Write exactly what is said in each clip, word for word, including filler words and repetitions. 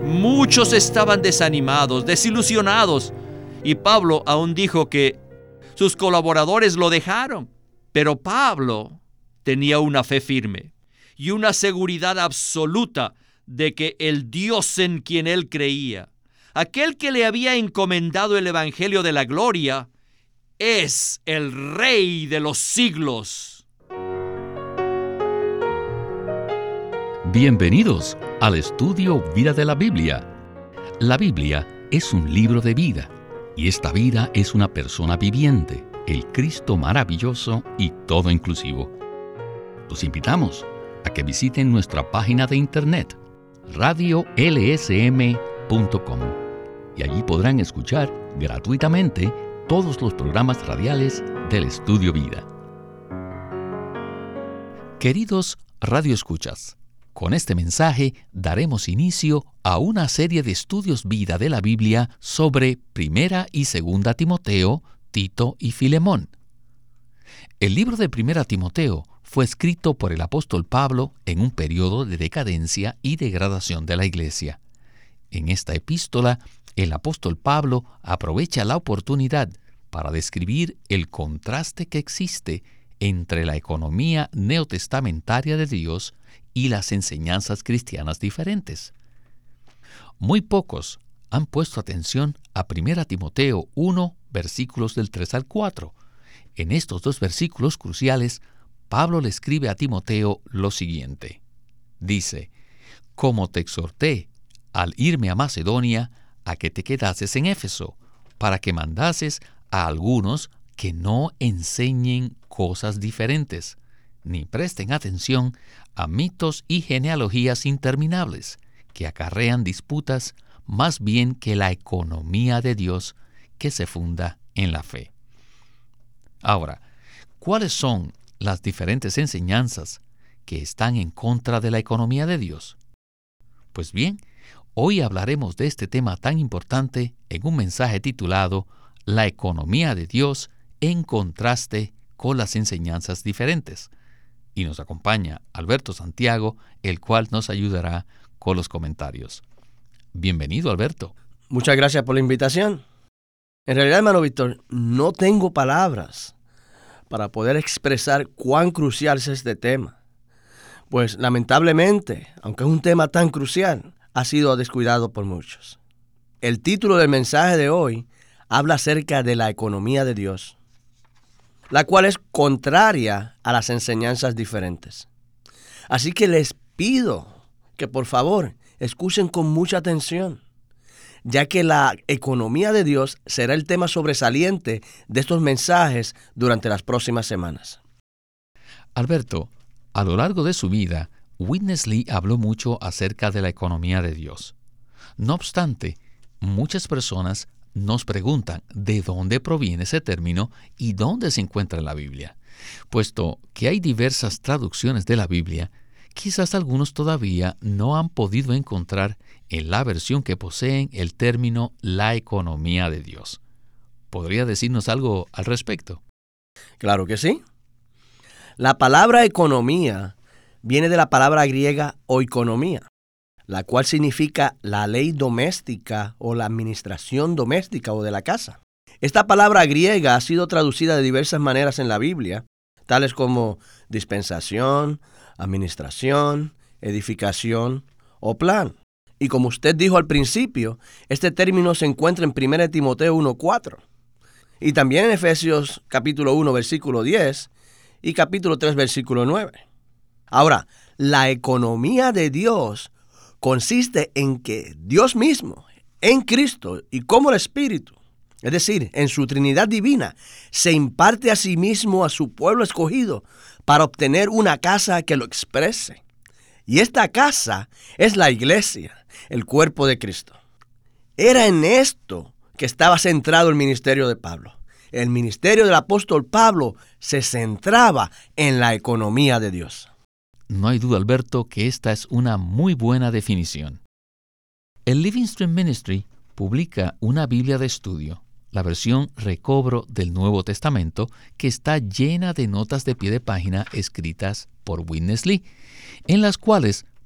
Muchos estaban desanimados, desilusionados, y Pablo aún dijo que sus colaboradores lo dejaron. Pero Pablo tenía una fe firme y una seguridad absoluta de que el Dios en quien él creía, aquel que le había encomendado el Evangelio de la gloria, es el Rey de los siglos. Bienvenidos al estudio Vida de la Biblia. La Biblia es un libro de vida, y esta vida es una persona viviente, el Cristo maravilloso y todo inclusivo. Los invitamos a que visiten nuestra página de internet, radio l s m punto com, y allí podrán escuchar gratuitamente todos los programas radiales del Estudio Vida. Queridos radioescuchas, con este mensaje daremos inicio a una serie de estudios vida de la Biblia sobre Primera y Segunda Timoteo, Tito y Filemón. El libro de Primera Timoteo fue escrito por el apóstol Pablo en un periodo de decadencia y degradación de la iglesia. En esta epístola, el apóstol Pablo aprovecha la oportunidad para describir el contraste que existe entre la economía neotestamentaria de Dios y las enseñanzas cristianas diferentes. Muy pocos han puesto atención a Primera Timoteo uno, versículos del tres al cuatro. En estos dos versículos cruciales, Pablo le escribe a Timoteo lo siguiente. Dice: «Como te exhorté al irme a Macedonia, a que te quedases en Éfeso, para que mandases a algunos que no enseñen cosas diferentes, ni presten atención a mitos y genealogías interminables que acarrean disputas más bien que la economía de Dios que se funda en la fe». Ahora, ¿cuáles son las diferentes enseñanzas que están en contra de la economía de Dios? Pues bien, hoy hablaremos de este tema tan importante en un mensaje titulado La economía de Dios en contraste con las enseñanzas diferentes. Y nos acompaña Alberto Santiago, el cual nos ayudará con los comentarios. Bienvenido, Alberto. Muchas gracias por la invitación. En realidad, hermano Víctor, no tengo palabras para poder expresar cuán crucial es este tema. Pues lamentablemente, aunque es un tema tan crucial, ha sido descuidado por muchos. El título del mensaje de hoy habla acerca de la economía de Dios, la cual es contraria a las enseñanzas diferentes. Así que les pido que por favor escuchen con mucha atención, ya que la economía de Dios será el tema sobresaliente de estos mensajes durante las próximas semanas. Alberto, a lo largo de su vida, Witness Lee habló mucho acerca de la economía de Dios. No obstante, muchas personas nos preguntan de dónde proviene ese término y dónde se encuentra en la Biblia. Puesto que hay diversas traducciones de la Biblia, quizás algunos todavía no han podido encontrar en la versión que poseen el término la economía de Dios. ¿Podría decirnos algo al respecto? Claro que sí. La palabra economía viene de la palabra griega oikonomía, la cual significa la ley doméstica o la administración doméstica o de la casa. Esta palabra griega ha sido traducida de diversas maneras en la Biblia, tales como dispensación, administración, edificación o plan. Y como usted dijo al principio, este término se encuentra en Primera Timoteo uno cuatro y también en Efesios capítulo uno versículo diez y capítulo tres versículo nueve. Ahora, la economía de Dios consiste en que Dios mismo, en Cristo y como el Espíritu, es decir, en su Trinidad divina, se imparte a sí mismo a su pueblo escogido para obtener una casa que lo exprese. Y esta casa es la iglesia, el cuerpo de Cristo. Era en esto que estaba centrado el ministerio de Pablo. El ministerio del apóstol Pablo se centraba en la economía de Dios. No hay duda, Alberto, que esta es una muy buena definición. El Living Stream Ministry publica una Biblia de estudio, la versión recobro del Nuevo Testamento, que está llena de notas de pie de página escritas por Witness Lee, en las cuales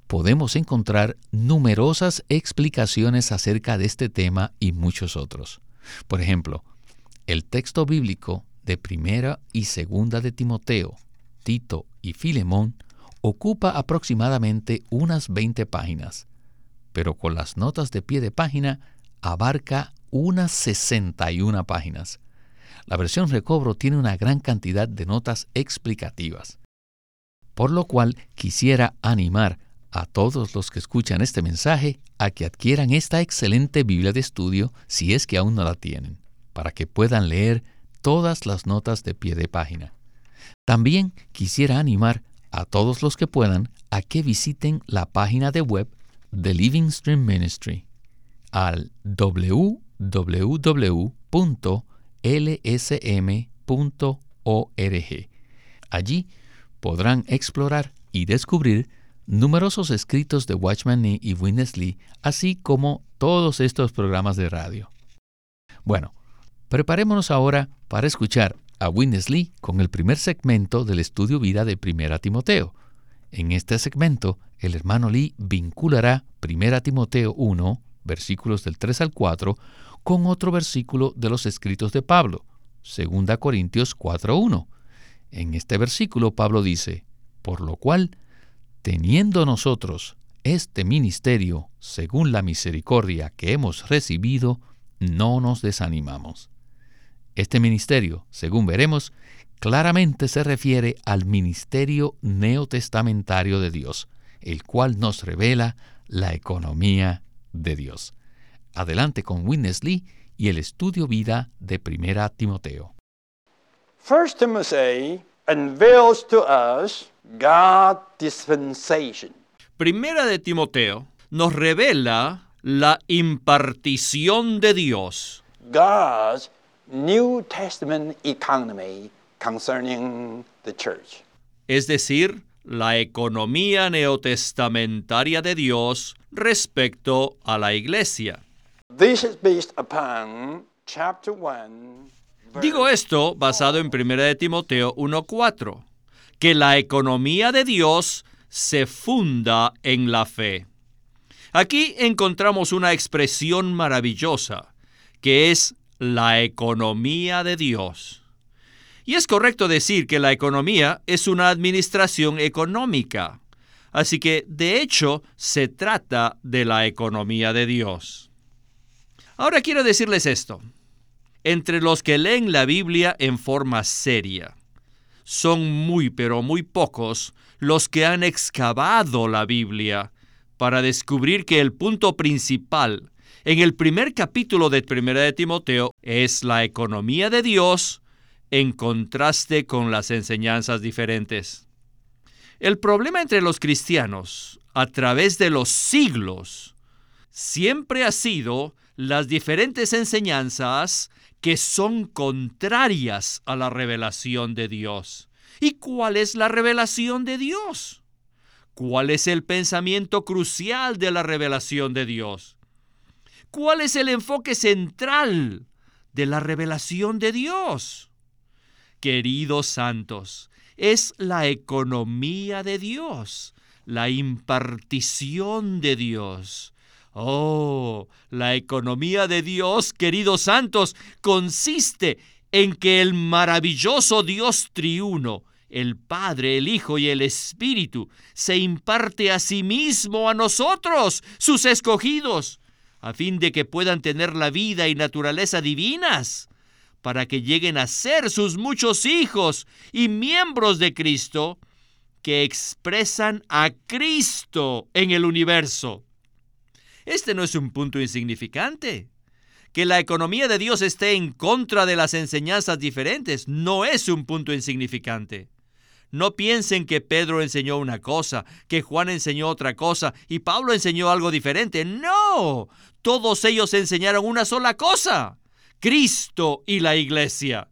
podemos encontrar numerosas explicaciones acerca de este tema y muchos otros. Por ejemplo, el texto bíblico de Primera y Segunda de Timoteo, Tito y Filemón ocupa aproximadamente unas veinte páginas, pero con las notas de pie de página abarca unas sesenta y una páginas. La versión Recobro tiene una gran cantidad de notas explicativas, por lo cual quisiera animar a todos los que escuchan este mensaje a que adquieran esta excelente Biblia de estudio si es que aún no la tienen, para que puedan leer todas las notas de pie de página. También quisiera animar a todos los que puedan a que visiten la página de web de Living Stream Ministry al doble u doble u doble u punto l s m punto org. Allí podrán explorar y descubrir numerosos escritos de Watchman Nee y Witness Lee, así como todos estos programas de radio. Bueno, preparémonos ahora para escuchar a Witness Lee con el primer segmento del estudio vida de Primera Timoteo. En este segmento, el hermano Lee vinculará Primera Timoteo uno, versículos del tres al cuatro, con otro versículo de los escritos de Pablo, Segunda Corintios cuatro uno. En este versículo Pablo dice: por lo cual, teniendo nosotros este ministerio según la misericordia que hemos recibido, no nos desanimamos. Este ministerio, según veremos, claramente se refiere al ministerio neotestamentario de Dios, el cual nos revela la economía de Dios. Adelante con Witness Lee y el estudio vida de Primera Timoteo. First Timothy unveils to us God's dispensation. Primera de Timoteo nos revela la impartición de Dios. God's New Testament economy concerning the church. Es decir, la economía neotestamentaria de Dios respecto a la iglesia. This is based upon chapter one. Digo esto basado en Primera de Timoteo uno cuatro, que la economía de Dios se funda en la fe. Aquí encontramos una expresión maravillosa, que es la economía de Dios. Y es correcto decir que la economía es una administración económica. Así que, de hecho, se trata de la economía de Dios. Ahora quiero decirles esto. Entre los que leen la Biblia en forma seria, son muy, pero muy pocos los que han excavado la Biblia para descubrir que el punto principal en el primer capítulo de Primera de Timoteo es la economía de Dios en contraste con las enseñanzas diferentes. El problema entre los cristianos a través de los siglos siempre ha sido las diferentes enseñanzas que son contrarias a la revelación de Dios. ¿Y cuál es la revelación de Dios? ¿Cuál es el pensamiento crucial de la revelación de Dios? ¿Cuál es el enfoque central de la revelación de Dios? Queridos santos, es la economía de Dios, la impartición de Dios. Oh, la economía de Dios, queridos santos, consiste en que el maravilloso Dios triuno, el Padre, el Hijo y el Espíritu, se imparte a sí mismo a nosotros, sus escogidos, a fin de que puedan tener la vida y naturaleza divinas, para que lleguen a ser sus muchos hijos y miembros de Cristo, que expresan a Cristo en el universo. Este no es un punto insignificante. Que la economía de Dios esté en contra de las enseñanzas diferentes no es un punto insignificante. No piensen que Pedro enseñó una cosa, que Juan enseñó otra cosa y Pablo enseñó algo diferente. ¡No! Todos ellos enseñaron una sola cosa: Cristo y la iglesia.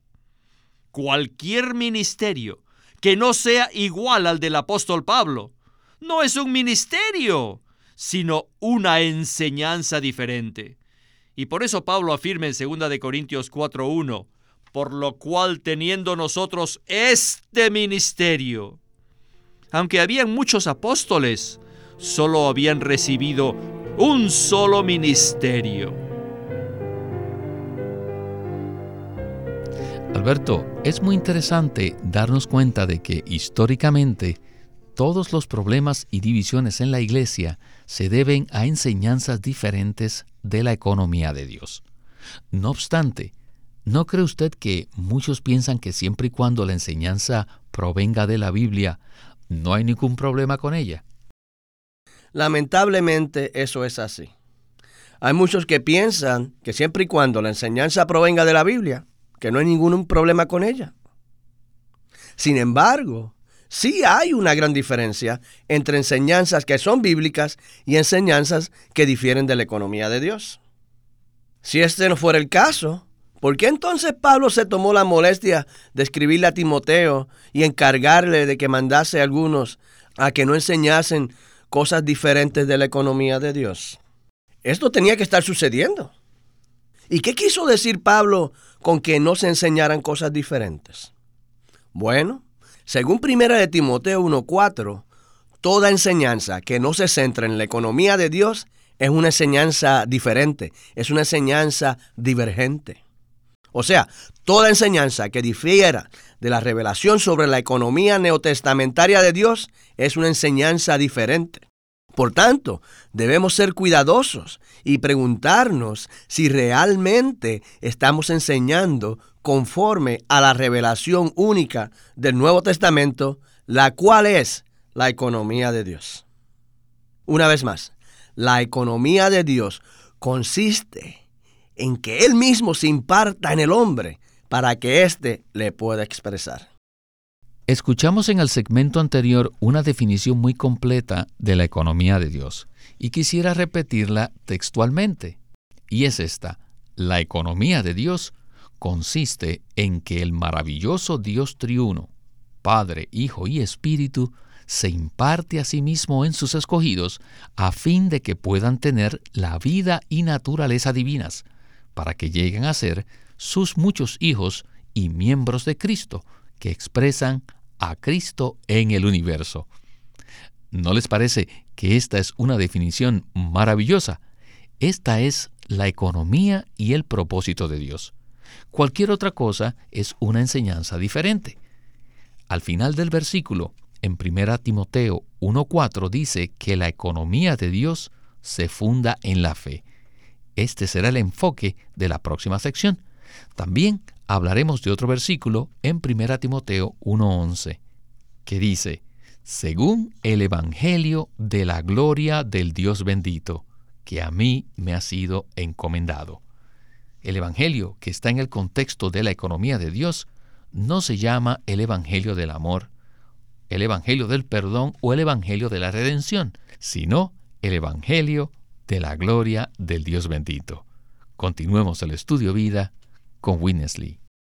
Cualquier ministerio que no sea igual al del apóstol Pablo no es un ministerio, sino una enseñanza diferente. Y por eso Pablo afirma en Segunda de Corintios cuatro uno, por lo cual teniendo nosotros este ministerio. Aunque habían muchos apóstoles, solo habían recibido un solo ministerio. Alberto, es muy interesante darnos cuenta de que históricamente todos los problemas y divisiones en la iglesia se deben a enseñanzas diferentes de la economía de Dios. No obstante, ¿no cree usted que muchos piensan que siempre y cuando la enseñanza provenga de la Biblia, no hay ningún problema con ella? Lamentablemente eso es así. Hay muchos que piensan que siempre y cuando la enseñanza provenga de la Biblia, que no hay ningún problema con ella. Sin embargo, sí hay una gran diferencia entre enseñanzas que son bíblicas y enseñanzas que difieren de la economía de Dios. Si este no fuera el caso, ¿por qué entonces Pablo se tomó la molestia de escribirle a Timoteo y encargarle de que mandase a algunos a que no enseñasen cosas diferentes de la economía de Dios? Esto tenía que estar sucediendo. ¿Y qué quiso decir Pablo con que no se enseñaran cosas diferentes? Bueno, según Primera de Timoteo uno cuatro, toda enseñanza que no se centra en la economía de Dios es una enseñanza diferente, es una enseñanza divergente. O sea, toda enseñanza que difiera de la revelación sobre la economía neotestamentaria de Dios es una enseñanza diferente. Por tanto, debemos ser cuidadosos y preguntarnos si realmente estamos enseñando conforme a la revelación única del Nuevo Testamento, la cual es la economía de Dios. Una vez más, la economía de Dios consiste en que Él mismo se imparta en el hombre para que éste le pueda expresar. Escuchamos en el segmento anterior una definición muy completa de la economía de Dios y quisiera repetirla textualmente. Y es esta: la economía de Dios consiste en que el maravilloso Dios triuno, Padre, Hijo y Espíritu, se imparte a sí mismo en sus escogidos a fin de que puedan tener la vida y naturaleza divinas, para que lleguen a ser sus muchos hijos y miembros de Cristo, que expresan a Cristo en el universo. ¿No les parece que esta es una definición maravillosa? Esta es la economía y el propósito de Dios. Cualquier otra cosa es una enseñanza diferente. Al final del versículo, en Primera Timoteo uno cuatro, dice que la economía de Dios se funda en la fe. Este será el enfoque de la próxima sección. También hablaremos de otro versículo en Primera Timoteo uno once, que dice: según el Evangelio de la gloria del Dios bendito, que a mí me ha sido encomendado. El Evangelio, que está en el contexto de la economía de Dios, no se llama el Evangelio del amor, el Evangelio del perdón o el Evangelio de la redención, sino el Evangelio de la gloria del Dios bendito. Continuemos el estudio vida con Witness Lee.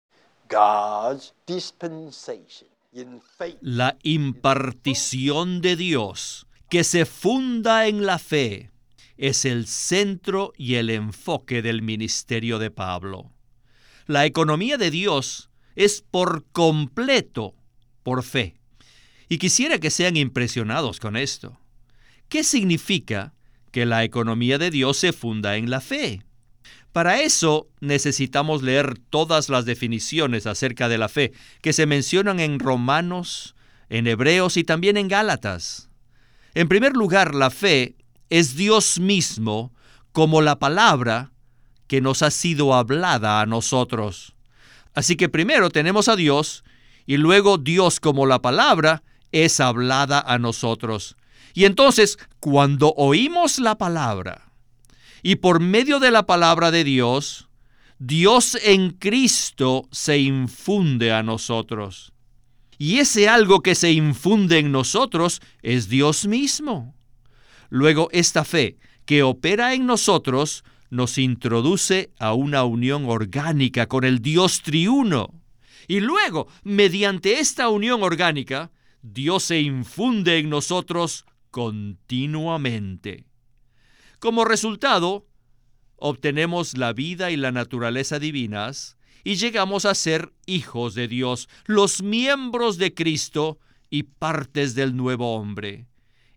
God's dispensation in faith. La impartición de Dios, que se funda en la fe, es el centro y el enfoque del ministerio de Pablo. La economía de Dios es por completo por fe. Y quisiera que sean impresionados con esto. ¿Qué significa que la economía de Dios se funda en la fe? Para eso necesitamos leer todas las definiciones acerca de la fe que se mencionan en Romanos, en Hebreos y también en Gálatas. En primer lugar, la fe es Dios mismo como la palabra que nos ha sido hablada a nosotros. Así que primero tenemos a Dios y luego Dios como la palabra es hablada a nosotros. Y entonces, cuando oímos la palabra, y por medio de la palabra de Dios, Dios en Cristo se infunde a nosotros. Y ese algo que se infunde en nosotros es Dios mismo. Luego, esta fe que opera en nosotros nos introduce a una unión orgánica con el Dios triuno. Y luego, mediante esta unión orgánica, Dios se infunde en nosotros continuamente. Como resultado, obtenemos la vida y la naturaleza divinas y llegamos a ser hijos de Dios, los miembros de Cristo y partes del nuevo hombre.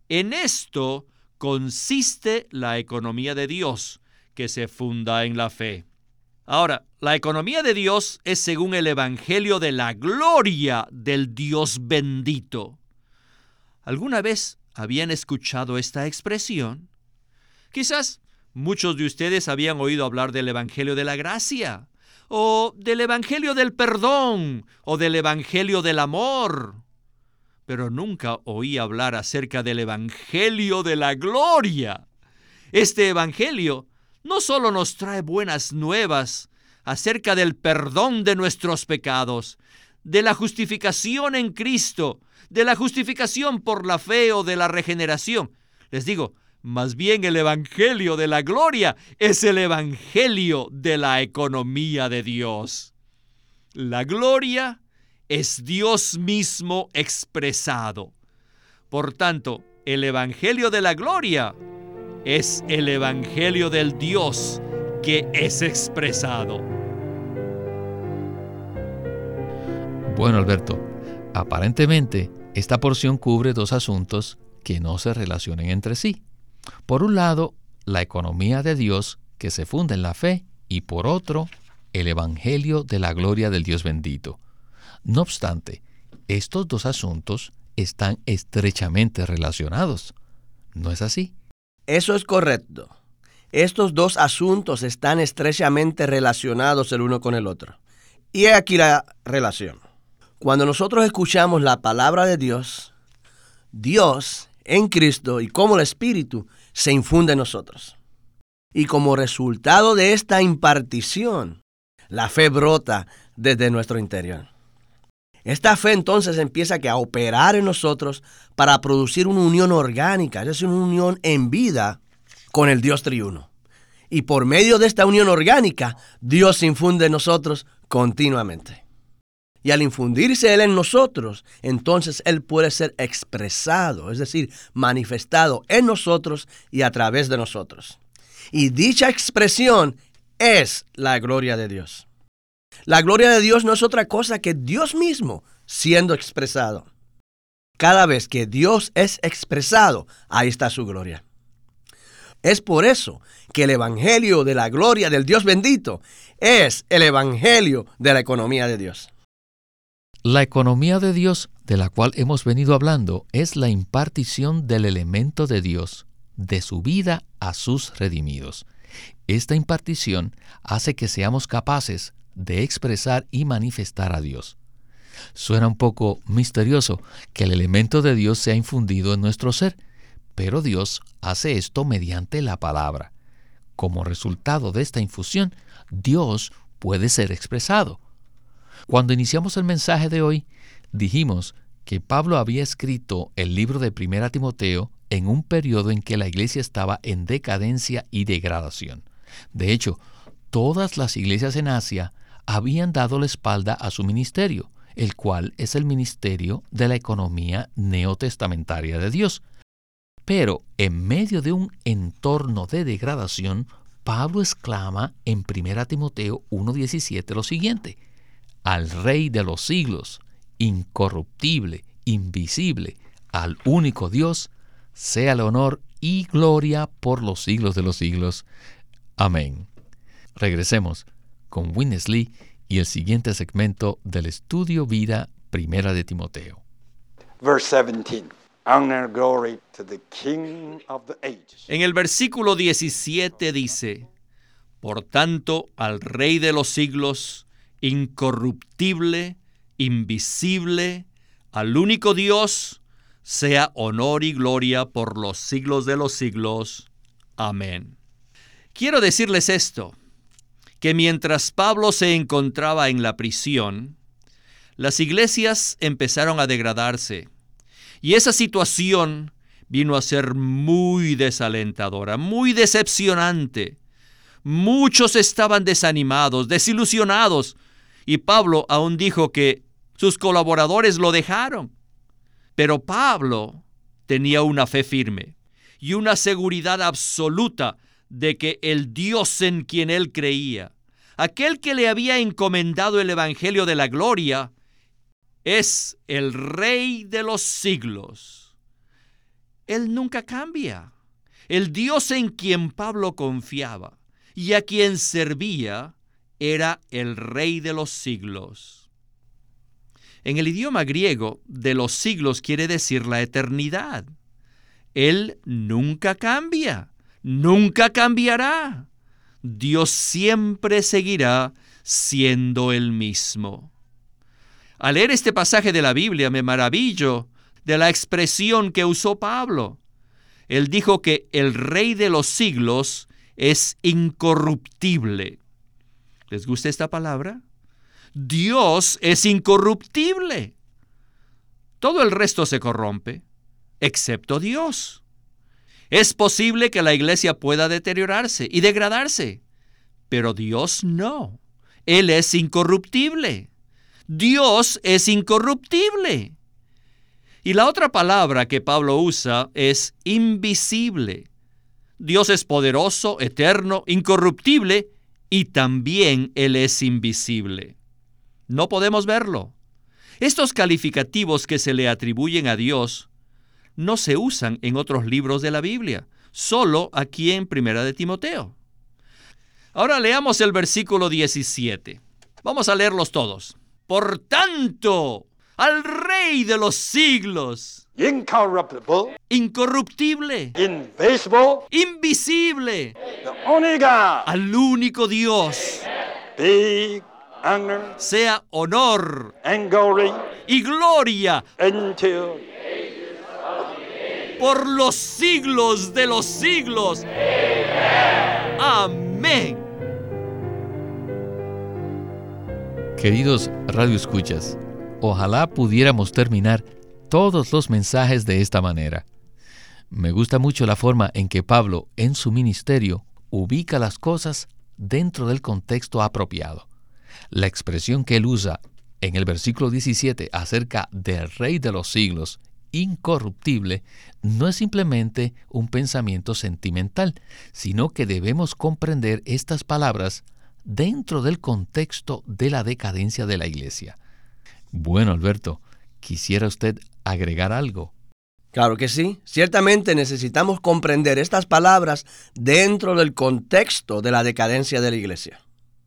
En esto consiste la economía de Dios, que se funda en la fe. Ahora, la economía de Dios es según el Evangelio de la gloria del Dios bendito. ¿Alguna vez habían escuchado esta expresión? Quizás muchos de ustedes habían oído hablar del Evangelio de la gracia, o del Evangelio del perdón, o del Evangelio del amor, pero nunca oí hablar acerca del Evangelio de la gloria. Este Evangelio no solo nos trae buenas nuevas acerca del perdón de nuestros pecados, de la justificación en Cristo, de la justificación por la fe o de la regeneración. Les digo, más bien el Evangelio de la gloria es el Evangelio de la economía de Dios. La gloria es Dios mismo expresado. Por tanto, el Evangelio de la gloria es el Evangelio del Dios que es expresado. Bueno, Alberto, aparentemente esta porción cubre dos asuntos que no se relacionen entre sí. Por un lado, la economía de Dios que se funda en la fe, y por otro, el Evangelio de la gloria del Dios bendito. No obstante, estos dos asuntos están estrechamente relacionados. ¿No es así? Eso es correcto. Estos dos asuntos están estrechamente relacionados el uno con el otro. Y he aquí la relación. Cuando nosotros escuchamos la palabra de Dios, Dios en Cristo y como el Espíritu se infunde en nosotros. Y como resultado de esta impartición, la fe brota desde nuestro interior. Esta fe entonces empieza a operar en nosotros para producir una unión orgánica, es decir, una unión en vida con el Dios triuno. Y por medio de esta unión orgánica, Dios se infunde en nosotros continuamente. Y al infundirse Él en nosotros, entonces Él puede ser expresado, es decir, manifestado en nosotros y a través de nosotros. Y dicha expresión es la gloria de Dios. La gloria de Dios no es otra cosa que Dios mismo siendo expresado. Cada vez que Dios es expresado, ahí está su gloria. Es por eso que el Evangelio de la gloria del Dios bendito es el Evangelio de la economía de Dios. La economía de Dios, de la cual hemos venido hablando, es la impartición del elemento de Dios, de su vida a sus redimidos. Esta impartición hace que seamos capaces de expresar y manifestar a Dios. Suena un poco misterioso que el elemento de Dios sea infundido en nuestro ser, pero Dios hace esto mediante la palabra. Como resultado de esta infusión, Dios puede ser expresado. Cuando iniciamos el mensaje de hoy, dijimos que Pablo había escrito el libro de Primera Timoteo en un periodo en que la iglesia estaba en decadencia y degradación. De hecho, todas las iglesias en Asia habían dado la espalda a su ministerio, el cual es el ministerio de la economía neotestamentaria de Dios. Pero en medio de un entorno de degradación, Pablo exclama en Primera Timoteo uno diecisiete lo siguiente: al Rey de los siglos, incorruptible, invisible, al único Dios, sea el honor y gloria por los siglos de los siglos. Amén. Regresemos con Witness Lee y el siguiente segmento del estudio Vida Primera de Timoteo. Verse seventeen. Honor, glory to the King of the ages. En el versículo diecisiete dice: por tanto, al Rey de los siglos, incorruptible, invisible, al único Dios, sea honor y gloria por los siglos de los siglos. Amén. Quiero decirles esto, que mientras Pablo se encontraba en la prisión, las iglesias empezaron a degradarse, y esa situación vino a ser muy desalentadora, muy decepcionante. Muchos estaban desanimados, desilusionados, y Pablo aún dijo que sus colaboradores lo dejaron. Pero Pablo tenía una fe firme y una seguridad absoluta de que el Dios en quien él creía, aquel que le había encomendado el Evangelio de la gloria, es el Rey de los siglos. Él nunca cambia. El Dios en quien Pablo confiaba y a quien servía era el Rey de los siglos. En el idioma griego, de los siglos quiere decir la eternidad. Él nunca cambia, nunca cambiará. Dios siempre seguirá siendo el mismo. Al leer este pasaje de la Biblia me maravillo de la expresión que usó Pablo. Él dijo que el Rey de los siglos es incorruptible. ¿Les gusta esta palabra? Dios es incorruptible. Todo el resto se corrompe, excepto Dios. Es posible que la iglesia pueda deteriorarse y degradarse, pero Dios no. Él es incorruptible. Dios es incorruptible. Y la otra palabra que Pablo usa es invisible. Dios es poderoso, eterno, incorruptible, y también Él es invisible. No podemos verlo. Estos calificativos que se le atribuyen a Dios no se usan en otros libros de la Biblia, solo aquí en Primera de Timoteo. Ahora leamos el versículo diecisiete. Vamos a leerlos todos. Por tanto, al Rey de los siglos, incorruptible, incorruptible, invisible, invisible, the only God, al único Dios, be honor sea honor and glory y gloria until por los siglos de los siglos. Amén. Queridos radioescuchas, ojalá pudiéramos terminar todos los mensajes de esta manera. Me gusta mucho la forma en que Pablo, en su ministerio, ubica las cosas dentro del contexto apropiado. La expresión que él usa en el versículo diecisiete acerca del Rey de los siglos, incorruptible, no es simplemente un pensamiento sentimental, sino que debemos comprender estas palabras dentro del contexto de la decadencia de la iglesia. Bueno, Alberto, ¿quisiera usted agregar algo? Claro que sí. Ciertamente necesitamos comprender estas palabras dentro del contexto de la decadencia de la iglesia.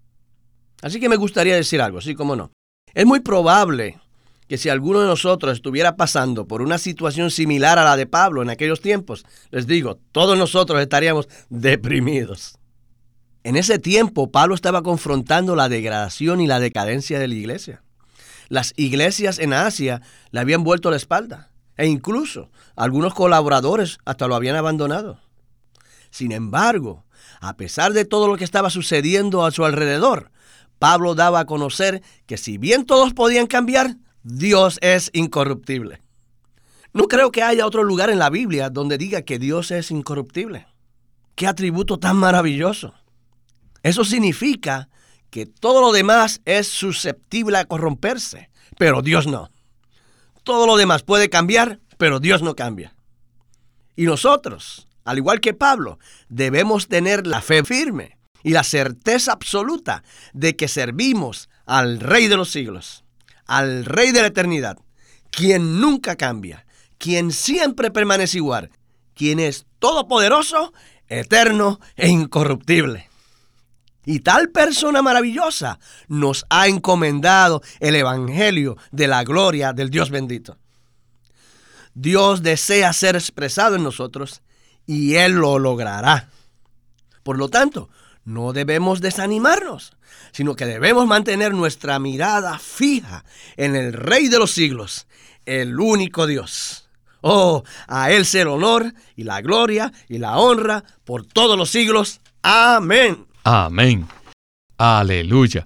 Así que me gustaría decir algo, sí, cómo no. Es muy probable que si alguno de nosotros estuviera pasando por una situación similar a la de Pablo en aquellos tiempos, les digo, todos nosotros estaríamos deprimidos. En ese tiempo, Pablo estaba confrontando la degradación y la decadencia de la iglesia. Las iglesias en Asia le habían vuelto la espalda, e incluso algunos colaboradores hasta lo habían abandonado. Sin embargo, a pesar de todo lo que estaba sucediendo a su alrededor, Pablo daba a conocer que si bien todos podían cambiar, Dios es incorruptible. No creo que haya otro lugar en la Biblia donde diga que Dios es incorruptible. ¡Qué atributo tan maravilloso! Eso significa que todo lo demás es susceptible a corromperse, pero Dios no. Todo lo demás puede cambiar, pero Dios no cambia. Y nosotros, al igual que Pablo, debemos tener la fe firme y la certeza absoluta de que servimos al Rey de los siglos, al Rey de la eternidad, quien nunca cambia, quien siempre permanece igual, quien es todopoderoso, eterno e incorruptible. Y tal persona maravillosa nos ha encomendado el evangelio de la gloria del Dios bendito. Dios desea ser expresado en nosotros y Él lo logrará. Por lo tanto, no debemos desanimarnos, sino que debemos mantener nuestra mirada fija en el Rey de los siglos, el único Dios. Oh, a Él sea el honor y la gloria y la honra por todos los siglos. Amén. Amén. Aleluya.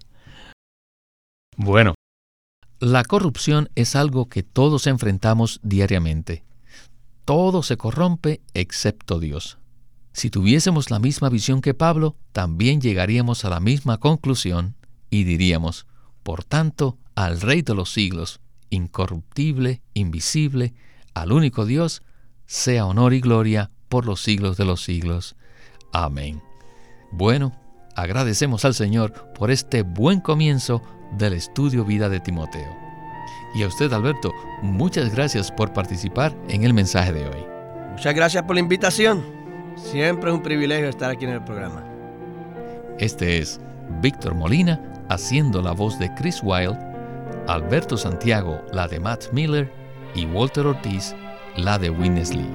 Bueno, la corrupción es algo que todos enfrentamos diariamente. Todo se corrompe excepto Dios. Si tuviésemos la misma visión que Pablo, también llegaríamos a la misma conclusión y diríamos, por tanto, al Rey de los siglos, incorruptible, invisible, al único Dios, sea honor y gloria por los siglos de los siglos. Amén. Bueno, agradecemos al Señor por este buen comienzo del estudio Vida de Timoteo. Y a usted, Alberto, muchas gracias por participar en el mensaje de hoy. Muchas gracias por la invitación. Siempre es un privilegio estar aquí en el programa. Este es Víctor Molina haciendo la voz de Chris Wilde, Alberto Santiago la de Matt Miller y Walter Ortiz la de Witness Lee.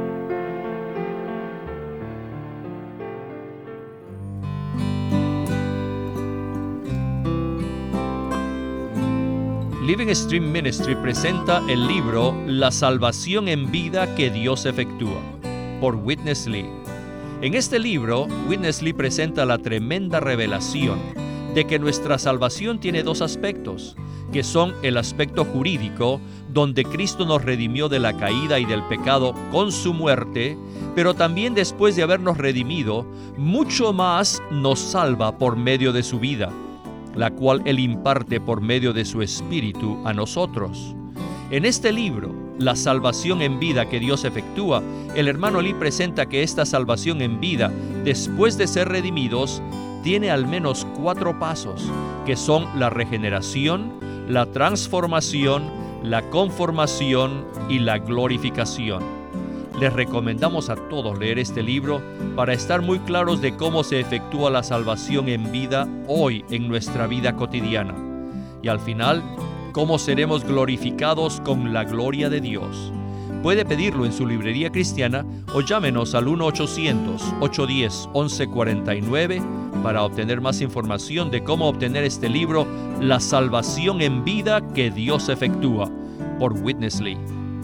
Living Stream Ministry presenta el libro La salvación en vida que Dios efectúa, por Witness Lee. En este libro, Witness Lee presenta la tremenda revelación de que nuestra salvación tiene dos aspectos, que son el aspecto jurídico, donde Cristo nos redimió de la caída y del pecado con su muerte, pero también después de habernos redimido, mucho más nos salva por medio de su vida, la cual Él imparte por medio de su Espíritu a nosotros. En este libro, La salvación en vida que Dios efectúa, el hermano Lee presenta que esta salvación en vida, después de ser redimidos, tiene al menos cuatro pasos, que son la regeneración, la transformación, la conformación y la glorificación. Les recomendamos a todos leer este libro para estar muy claros de cómo se efectúa la salvación en vida hoy en nuestra vida cotidiana. Y al final, cómo seremos glorificados con la gloria de Dios. Puede pedirlo en su librería cristiana o llámenos al uno ochocientos, ocho uno cero, once cuarenta y nueve para obtener más información de cómo obtener este libro, La salvación en vida que Dios efectúa, por Witness Lee.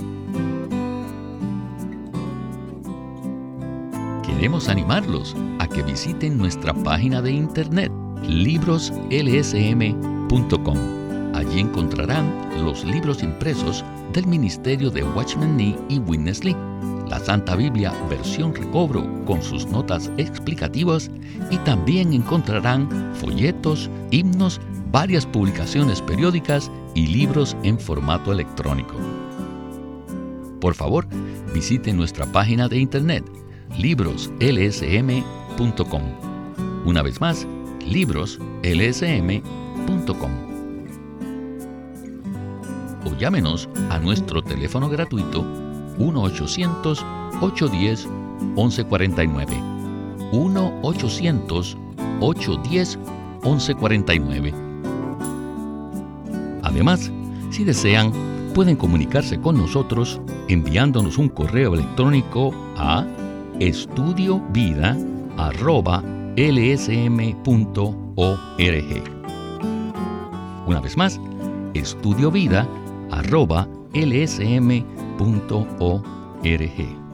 Queremos animarlos a que visiten nuestra página de internet, libros l s m punto com. Allí encontrarán los libros impresos del ministerio de Watchman Nee y Witness Lee, la Santa Biblia versión recobro con sus notas explicativas, y también encontrarán folletos, himnos, varias publicaciones periódicas y libros en formato electrónico. Por favor, visiten nuestra página de internet, libros l s m punto com. Una vez más, libros l s m punto com. O llámenos a nuestro teléfono gratuito uno ochocientos, ocho uno cero, once cuarenta y nueve. uno ochocientos, ocho uno cero, once cuarenta y nueve. Además, si desean, pueden comunicarse con nosotros enviándonos un correo electrónico a estudiovida arroba l s m punto org. Una vez más, estudiovida arroba l s m punto org.